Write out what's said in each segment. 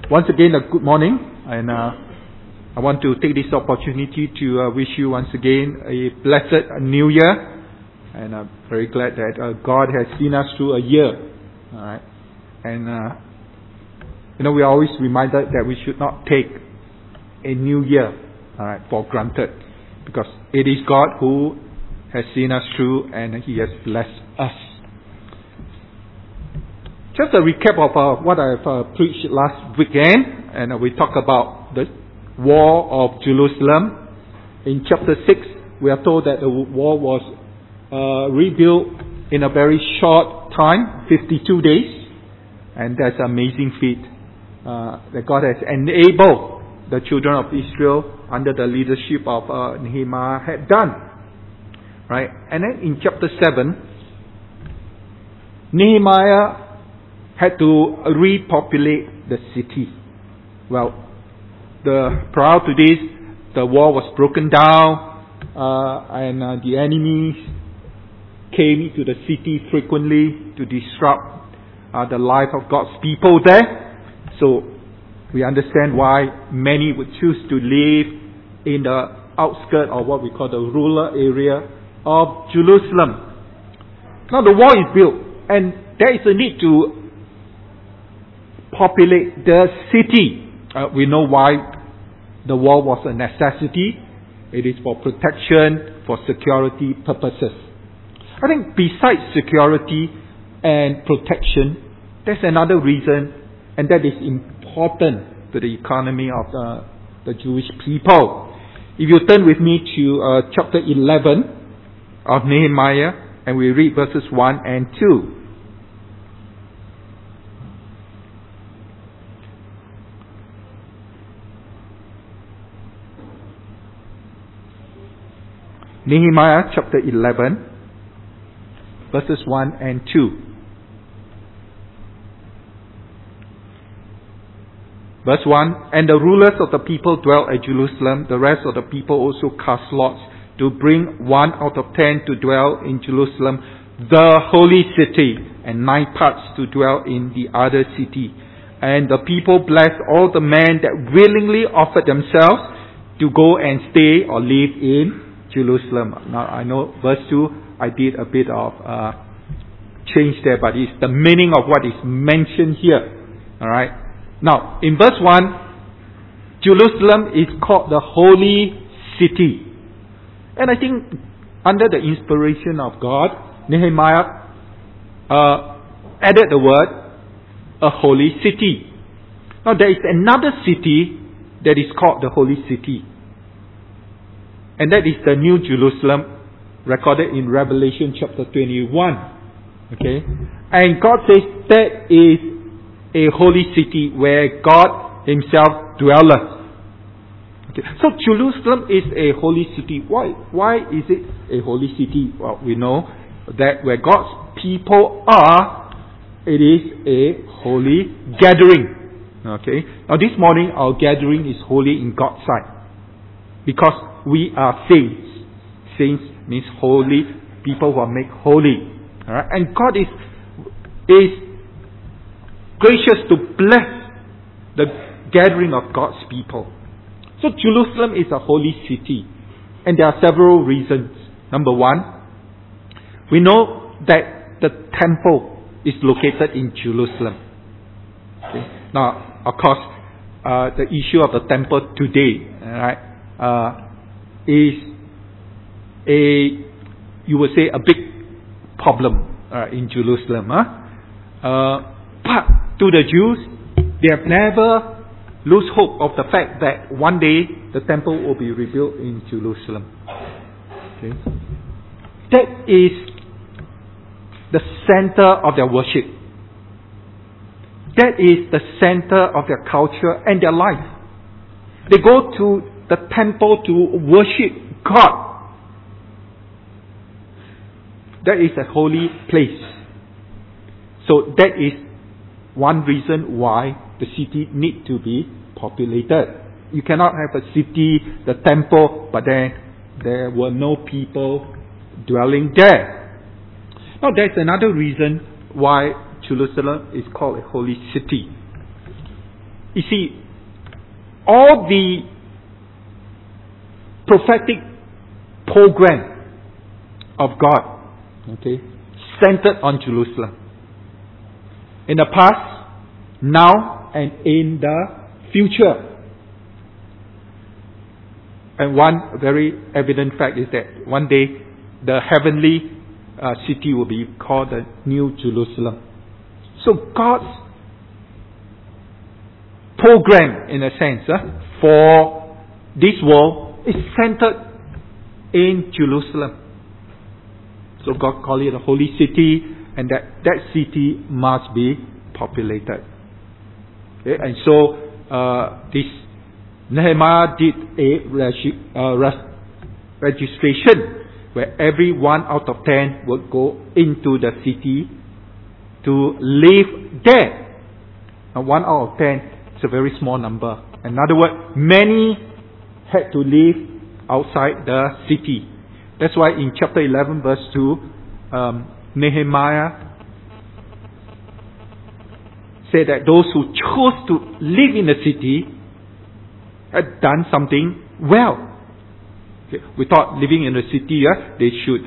Once again, a good morning, and I want to take this opportunity to wish you once again a blessed New Year, and I'm very glad that God has seen us through a year. All right, and we are always reminded that we should not take a new year, all right, for granted, because it is God who has seen us through, and He has blessed us. Just a recap of what I have preached last weekend, and we talked about the Wall of Jerusalem. In chapter 6, we are told that the wall was rebuilt in a very short time, 52 days, and that's an amazing feat that God has enabled the children of Israel under the leadership of Nehemiah had done. Right? And then in chapter 7, Nehemiah had to repopulate the city. Well, prior to this, the wall was broken down, and the enemies came into the city frequently to disrupt the life of God's people there. So we understand why many would choose to live in the outskirts of what we call the rural area of Jerusalem. Now the wall is built, and there is a need to populate the city. We know why the wall was a necessity. It is for protection, for security purposes. I think besides security and protection, there's another reason, and that is important to the economy of the Jewish people. If you turn with me to chapter 11 of Nehemiah, and we read verses 1 and 2. Nehemiah chapter 11, verses 1 and 2. Verse 1, and the rulers of the people dwelt at Jerusalem. The rest of the people also cast lots to bring 1 out of 10 to dwell in Jerusalem, the holy city, and 9 parts to dwell in the other city. And the people blessed all the men that willingly offered themselves to go and stay or live in Jerusalem. Now I know verse 2, I did a bit of change there, but it's the meaning of what is mentioned here. Alright. Now, in verse 1, Jerusalem is called the holy city. And I think under the inspiration of God, Nehemiah added the word, a holy city. Now there is another city that is called the holy city. And that is the New Jerusalem, recorded in Revelation chapter 21. Okay? And God says that is a holy city where God Himself dwelleth. Okay. So Jerusalem is a holy city. Why is it a holy city? Well, we know that where God's people are, it is a holy gathering. Okay? Now this morning our gathering is holy in God's sight, because we are saints. Saints means holy, people who are made holy. Alright? And God is gracious to bless the gathering of God's people. So Jerusalem is a holy city. And there are several reasons. Number one, we know that the temple is located in Jerusalem. Okay? Now, of course, the issue of the temple today, alright, is you would say, a big problem in Jerusalem. But to the Jews, they have never lose hope of the fact that one day the temple will be rebuilt in Jerusalem. Okay. That is the center of their worship. That is the center of their culture and their life. They go to the temple to worship God. That is a holy place. So that is one reason why the city need to be populated. You cannot have a city, the temple, but then there were no people dwelling there. Now there's another reason why Jerusalem is called a holy city. You see, all the prophetic program of God, okay, centered on Jerusalem. In the past, now, and in the future. And one very evident fact is that one day the heavenly city will be called the New Jerusalem. So God's program, in a sense, for this world is centered in Jerusalem. So God called it a holy city, and that city must be populated. Okay? And so this Nehemiah did a registration where every 1 out of 10 would go into the city to live there. Now 1 out of 10 is a very small number. In other words, many had to live outside the city. That's why in chapter 11 verse 2, Nehemiah said that those who chose to live in the city had done something well. Okay. We thought living in the city, they should,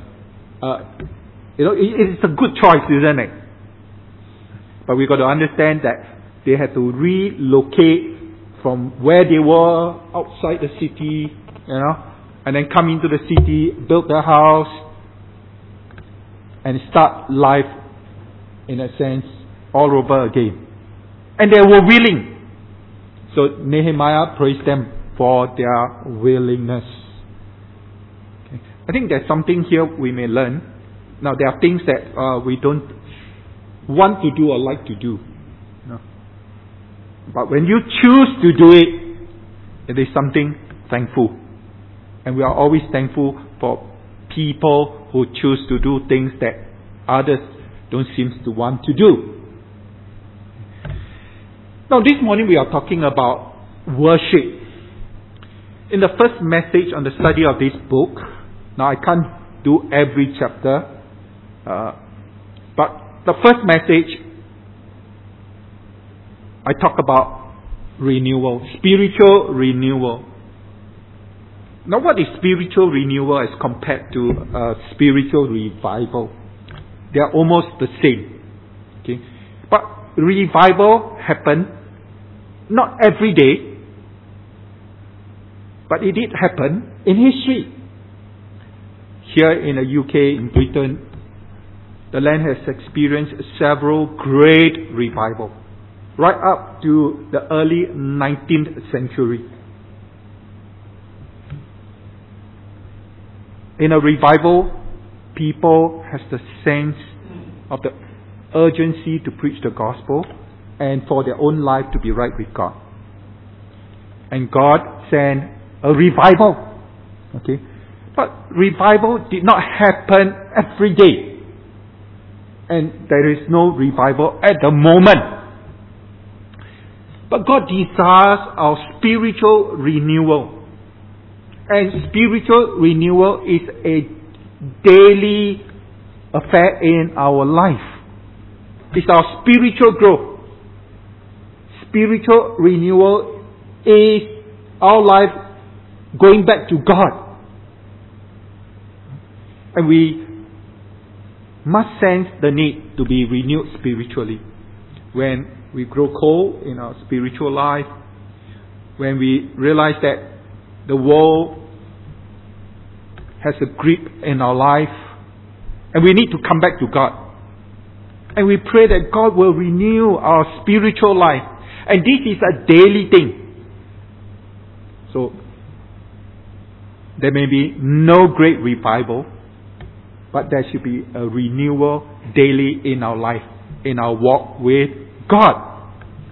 it's a good choice, isn't it? But we got to understand that they had to relocate from where they were outside the city, and then come into the city, build their house, and start life, in a sense, all over again. And they were willing. So Nehemiah praised them for their willingness. Okay. I think there's something here we may learn. Now there are things that we don't want to do or like to do. But when you choose to do it, it is something thankful. And we are always thankful for people who choose to do things that others don't seem to want to do. Now this morning we are talking about worship. In the first message on the study of this book, now I can't do every chapter, but the first message I talk about renewal, spiritual renewal. Now what is spiritual renewal as compared to spiritual revival? They are almost the same. Okay? But revival happened not every day, but it did happen in history. Here in the UK, in Britain, the land has experienced several great revivals, right up to the early 19th century. In a revival, people has the sense of the urgency to preach the gospel and for their own life to be right with God. And God sent a revival. Okay? But revival did not happen every day. And there is no revival at the moment. But God desires our spiritual renewal. And spiritual renewal is a daily affair in our life. It's our spiritual growth. Spiritual renewal is our life going back to God. And we must sense the need to be renewed spiritually. When we grow cold in our spiritual life, when we realize that the world has a grip in our life, and we need to come back to God. And we pray that God will renew our spiritual life. And this is a daily thing. So, there may be no great revival, but there should be a renewal daily in our life, in our walk with God.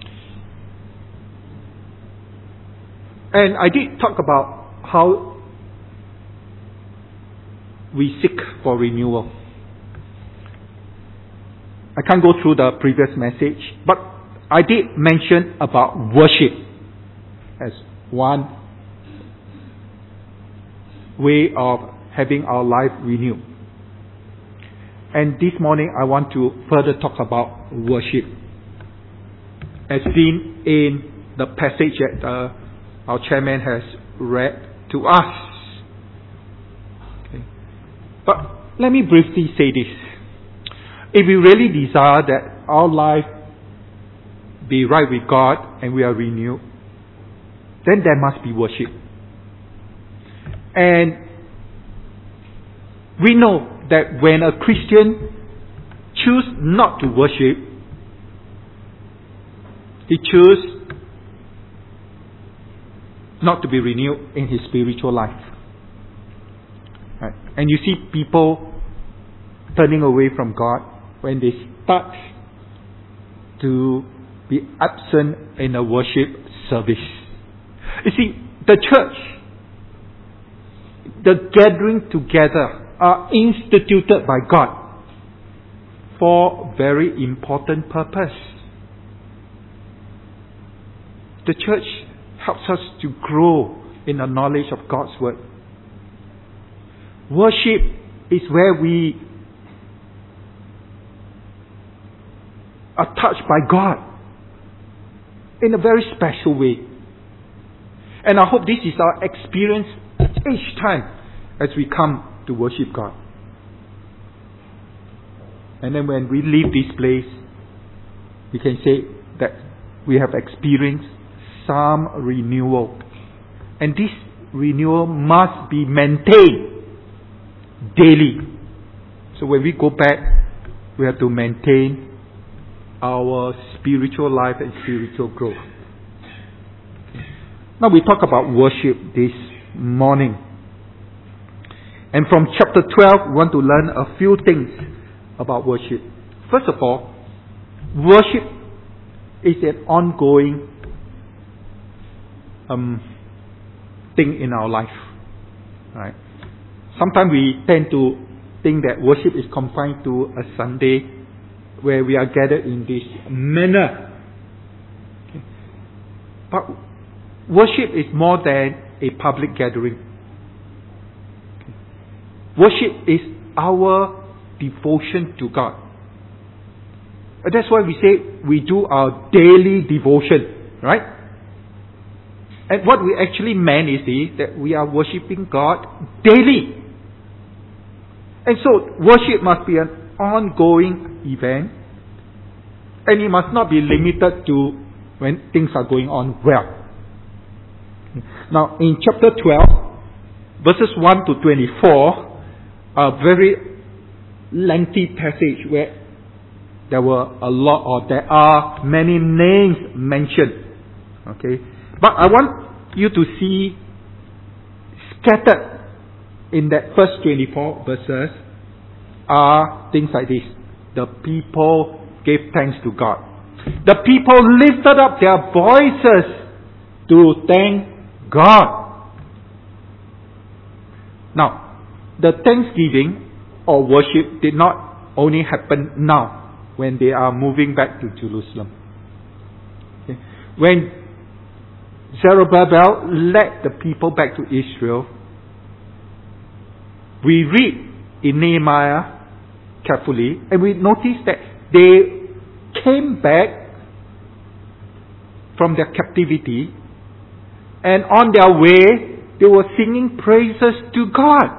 And I did talk about how we seek for renewal. I can't go through the previous message, but I did mention about worship as one way of having our life renewed. And this morning I want to further talk about worship as seen in the passage that our chairman has read to us. Okay. But let me briefly say this. If we really desire that our life be right with God and we are renewed, then there must be worship. And we know that when a Christian chooses not to worship, he chooses not to be renewed in his spiritual life. Right? And you see people turning away from God when they start to be absent in a worship service. You see, the church, the gathering together are instituted by God for very important purpose. The church helps us to grow in the knowledge of God's Word. Worship is where we are touched by God in a very special way. And I hope this is our experience each time as we come to worship God. And then when we leave this place, we can say that we have experienced some renewal. And this renewal must be maintained daily. So when we go back, we have to maintain our spiritual life and spiritual growth. Now we talk about worship this morning. And from chapter 12, we want to learn a few things about worship. First of all, worship is an ongoing thing in our life. Right? Sometimes we tend to think that worship is confined to a Sunday where we are gathered in this manner. Okay. But worship is more than a public gathering. Okay. Worship is our devotion to God. That's why we say we do our daily devotion, right? And what we actually meant is that we are worshipping God daily. And so worship must be an ongoing event, and it must not be limited to when things are going on well. Now in chapter 12, verses 1 to 24, a very lengthy passage where there are many names mentioned. Okay, but I want you to see scattered in that first 24 verses are things like this. The people gave thanks to God. The people lifted up their voices to thank God. Now, the thanksgiving or worship did not only happen now when they are moving back to Jerusalem. Okay. When Zerubbabel led the people back to Israel, we read in Nehemiah carefully, and we notice that they came back from their captivity, and on their way they were singing praises to God.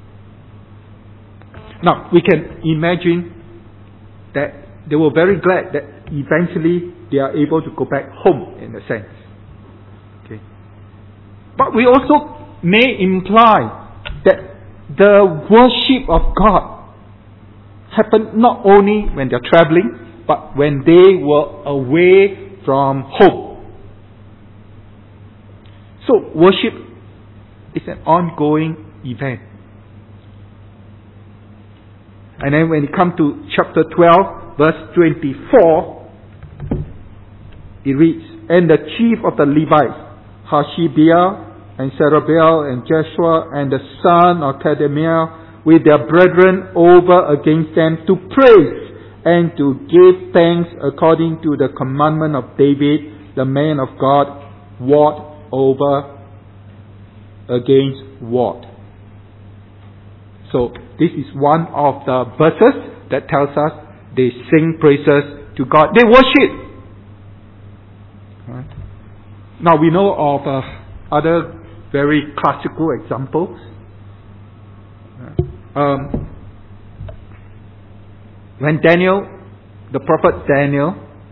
Now we can imagine that they were very glad that eventually they are able to go back home, in a sense. Okay. But we also may imply that the worship of God happened not only when they're traveling, but when they were away from home. So worship is an ongoing event. And then when you come to chapter 12, verse 24, it reads, "And the chief of the Levites, Hashabiah, and Zerubbabel, and Jeshua, and the son of Kadmiel, with their brethren over against them to praise and to give thanks according to the commandment of David, the man of God, ward over against ward." So this is one of the verses that tells us they sing praises to God. They worship. Right? Now we know of other very classical examples. When the prophet Daniel,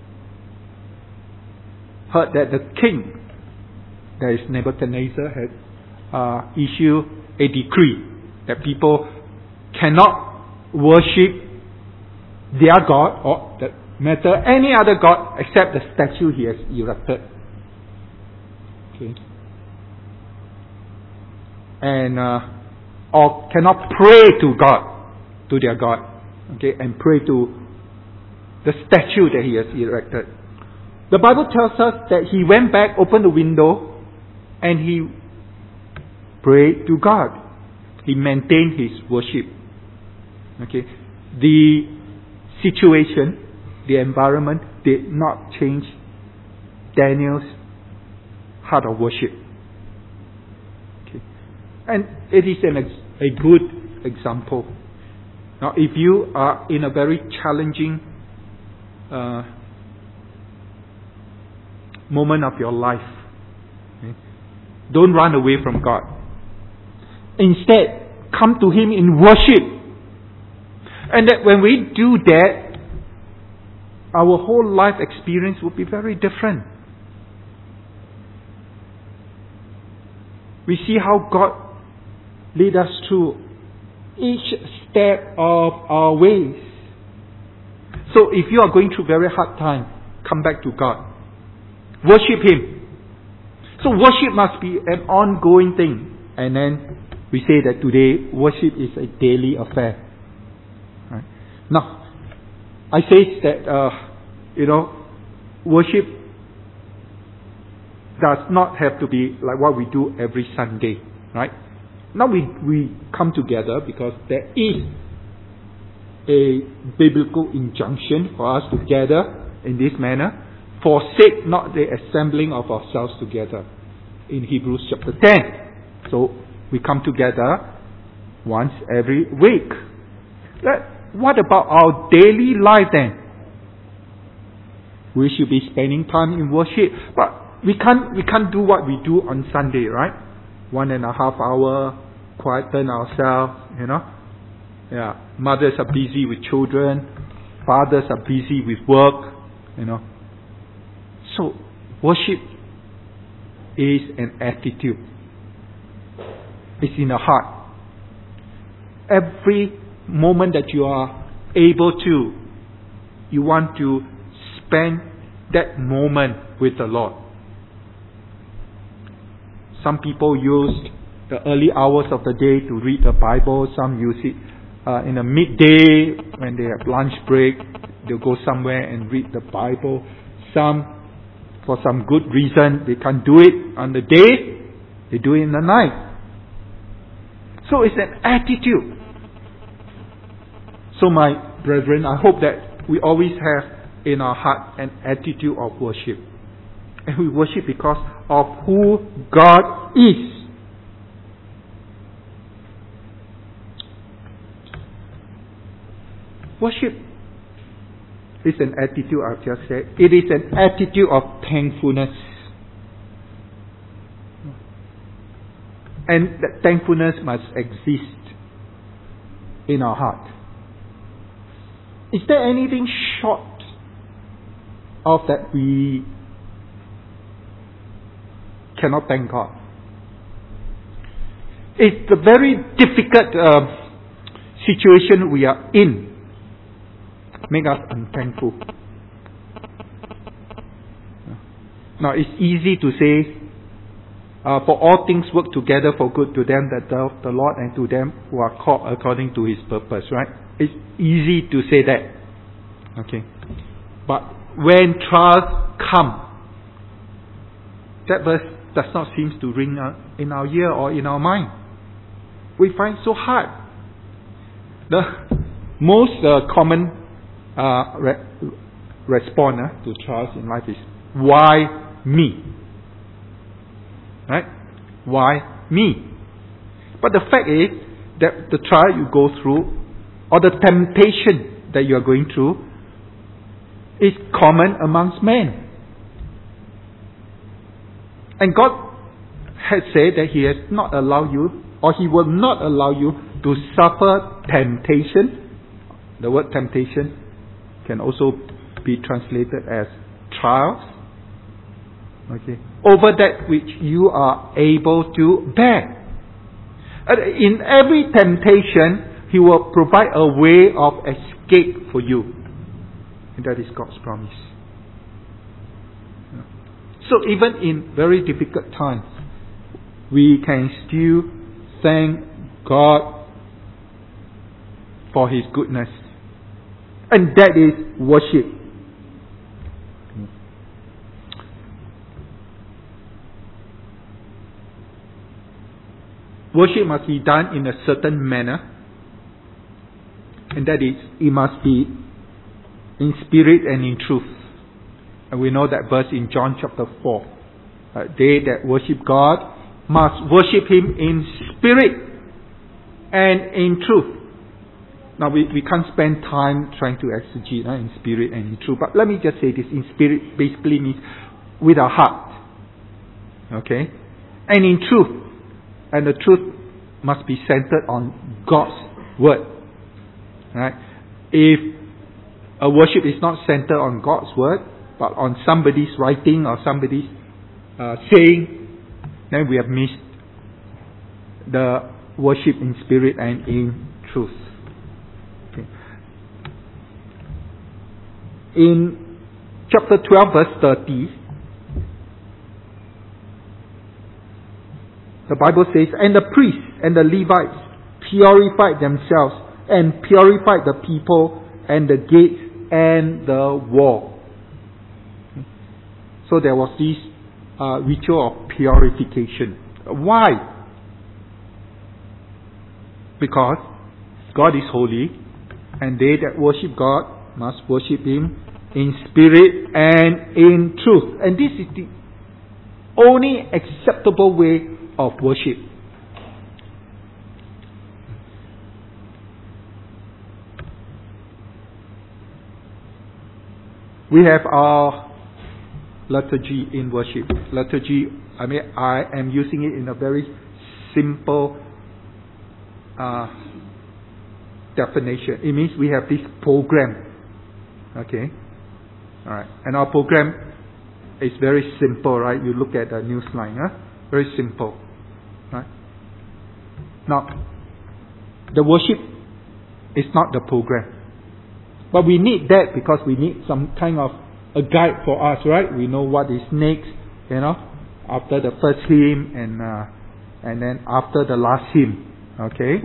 heard that the king, that is Nebuchadnezzar, had issued a decree that people cannot worship their God, or that matter any other God except the statue he has erected. Okay. And or cannot pray to God, to their God, okay, and pray to the statue that he has erected. The Bible tells us that he went back, opened the window, and he prayed to God. He maintained his worship. Okay, the situation, the environment did not change Daniel's heart of worship. Okay, and it is a good example. Now, if you are in a very challenging moment of your life, okay, don't run away from God. Instead, come to Him in worship. And that when we do that, our whole life experience will be very different. We see how God lead us through each step of our ways. So if you are going through very hard time, come back to God. Worship Him. So worship must be an ongoing thing. And then we say that today worship is a daily affair. Right? Now, I say that worship does not have to be like what we do every Sunday, right? Now we come together because there is a biblical injunction for us to gather in this manner. Forsake not the assembling of ourselves together, in Hebrews chapter 10. So we come together once every week. What about our daily life then? We should be spending time in worship, but we can't do what we do on Sunday, right? 1.5 hour, quieten ourselves, Yeah, mothers are busy with children, fathers are busy with work, So, worship is an attitude. It's in the heart. Every moment that you are able to, you want to spend that moment with the Lord. Some people use the early hours of the day to read the Bible. Some use it in the midday when they have lunch break. They'll go somewhere and read the Bible. Some, for some good reason, they can't do it on the day. They do it in the night. So it's an attitude. So my brethren, I hope that we always have in our heart an attitude of worship. And we worship because of who God is. Worship is an attitude, I've just said. It is an attitude of thankfulness. And that thankfulness must exist in our heart. Is there anything short of that we cannot thank God? It's a very difficult situation we are in. Make us unthankful. Now it's easy to say, for all things work together for good to them that love the Lord and to them who are called according to His purpose, right? It's easy to say that. Okay. But when trials come, that verse does not seem to ring in our ear or in our mind. We find so hard. The most common response to trials in life is, why me? Right? Why me? But the fact is that the trial you go through or the temptation that you are going through is common amongst men. And God has said that He has not allowed you, or He will not allow you to suffer temptation. The word temptation can also be translated as trials. Okay. Over that which you are able to bear. In every temptation, He will provide a way of escape for you. And that is God's promise. So even in very difficult times, we can still thank God for His goodness. And that is worship. Worship must be done in a certain manner. And that is, it must be in spirit and in truth. And we know that verse in John chapter 4. They that worship God must worship Him in spirit and in truth. Now we can't spend time trying to exegete in spirit and in truth. But let me just say this. In spirit basically means with our heart. Okay? And in truth. And the truth must be centered on God's Word. Right? If a worship is not centered on God's Word, but on somebody's writing or somebody's saying, then we have missed the worship in spirit and in truth. Okay. In chapter 12 verse 30, the Bible says, "And the priests and the Levites purified themselves and purified the people and the gates and the wall." So there was this ritual of purification. Why? Because God is holy, and they that worship God must worship Him in spirit and in truth. And this is the only acceptable way of worship. We have our liturgy in worship. Liturgy, I am using it in a very simple definition. It means we have this program. Okay? Alright. And our program is very simple, right? You look at the news line, very simple. Right? Now, the worship is not the program. But we need that because we need some kind of a guide for us, right? We know what is next, after the first hymn and then after the last hymn. Okay?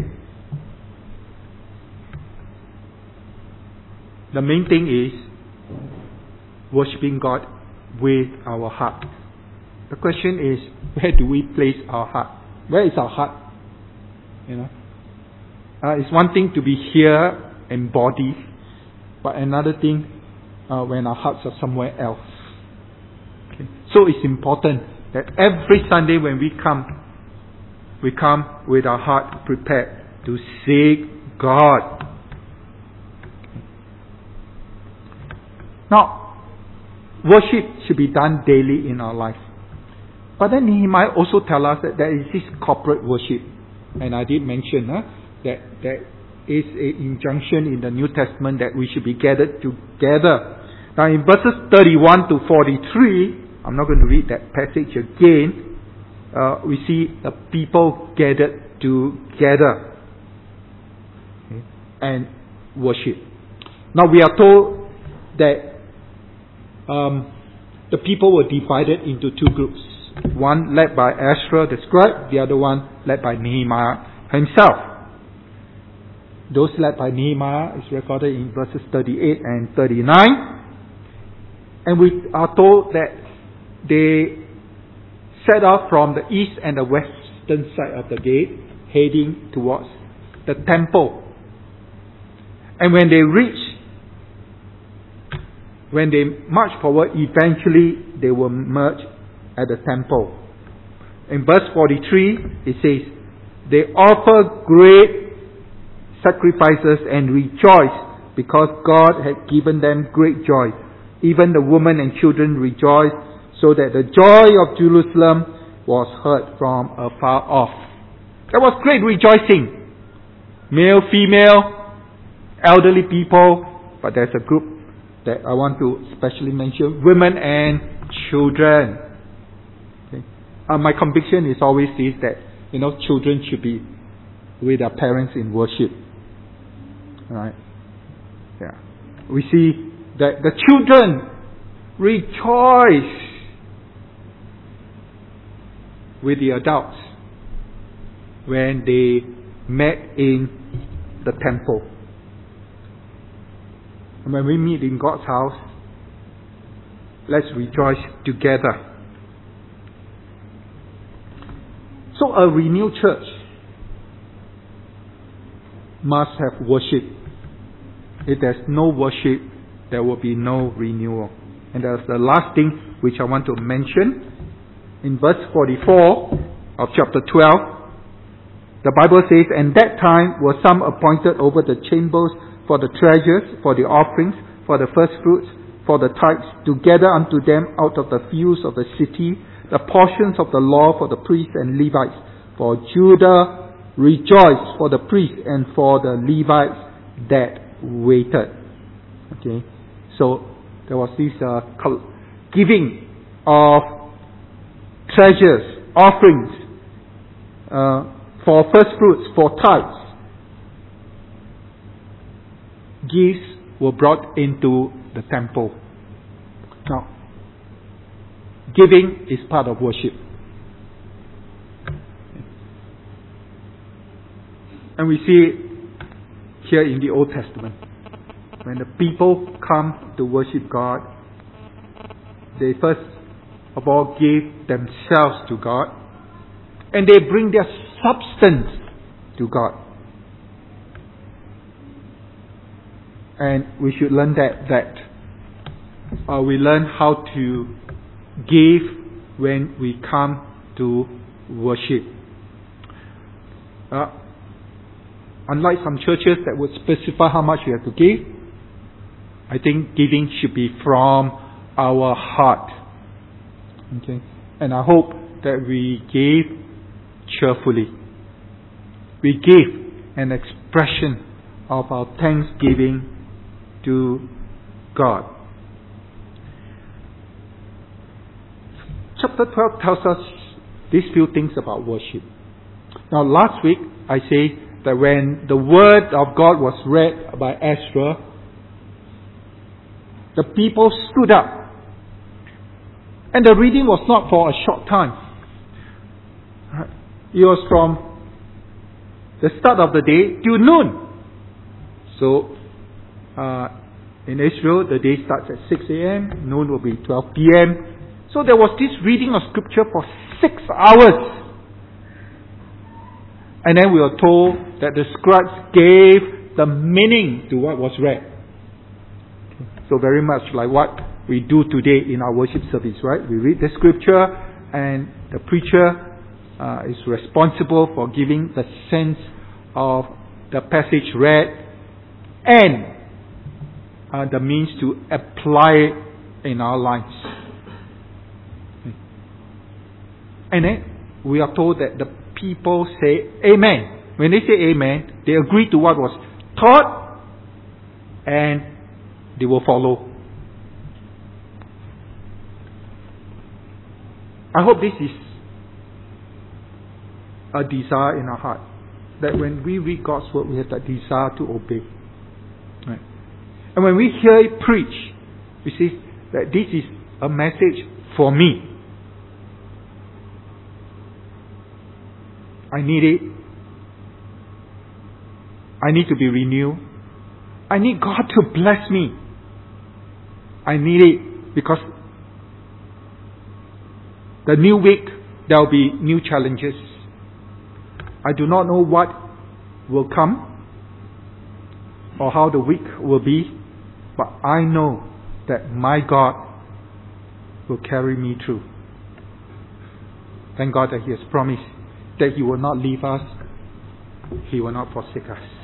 The main thing is worshiping God with our heart. The question is, where do we place our heart? Where is our heart? It's one thing to be here in body, but another thing when our hearts are somewhere else. Okay. So it's important that every Sunday when we come with our heart prepared to seek God. Now, worship should be done daily in our life. But then he might also tell us that there is this corporate worship. And I did mention that there is an injunction in the New Testament that we should be gathered together. Now in verses 31 to 43, I'm not going to read that passage again. We see the people gathered together and worship. Now we are told that the people were divided into two groups. One led by Ezra the scribe, the other one led by Nehemiah himself. Those led by Nehemiah is recorded in verses 38 and 39. And we are told that they set off from the east and the western side of the gate, heading towards the temple. And when they marched forward, eventually they will merge at the temple. In verse 43, it says, they offer great sacrifices and rejoice because God had given them great joy. Even the women and children rejoiced, so that the joy of Jerusalem was heard from afar off. There was great rejoicing. Male, female, elderly people, but there's a group that I want to especially mention, women and children. Okay. My conviction is always this, that children should be with their parents in worship. Right? Yeah. We see that the children rejoice with the adults when they met in the temple. And when we meet in God's house, let's rejoice together. So a renewed church must have worship. If there's no worship, there will be no renewal. And that's the last thing which I want to mention. In verse 44 of chapter 12, the Bible says, "And that time were some appointed over the chambers for the treasures, for the offerings, for the first fruits, for the tithes, to gather unto them out of the fields of the city the portions of the law for the priests and Levites. For Judah rejoiced for the priests and for the Levites that waited." Okay, so there was this giving of treasures, offerings, for first fruits, for tithes. Gifts were brought into the temple. Now, giving is part of worship. And we see it here in the Old Testament. When the people come to worship God, they first of all give themselves to God, and they bring their substance to God. And we should learn that we learn how to give when we come to worship. Unlike some churches that would specify how much we have to give, I think giving should be from our heart. Okay, and I hope that we give cheerfully. We give an expression of our thanksgiving to God. Chapter 12 tells us these few things about worship. Now, last week I say that when the word of God was read by Ezra, the people stood up. And the reading was not for a short time. It was from the start of the day till noon. So, in Israel, the day starts at 6 a.m., noon will be 12 p.m. So there was this reading of scripture for 6 hours. And then we are told that the scribes gave the meaning to what was read. So very much like what we do today in our worship service, right? We read the scripture and the preacher is responsible for giving the sense of the passage read and the means to apply it in our lives. And then we are told that the people say amen. When they say amen, they agree to what was taught and they will follow. I hope this is a desire in our heart, that when we read God's word, we have that desire to obey. Right? And when we hear it preached, we see that this is a message for me. I need it. I need to be renewed. I need God to bless me. I need it because the new week there will be new challenges. I do not know what will come or how the week will be, but I know that my God will carry me through. Thank God that He has promised that He will not leave us, He will not forsake us.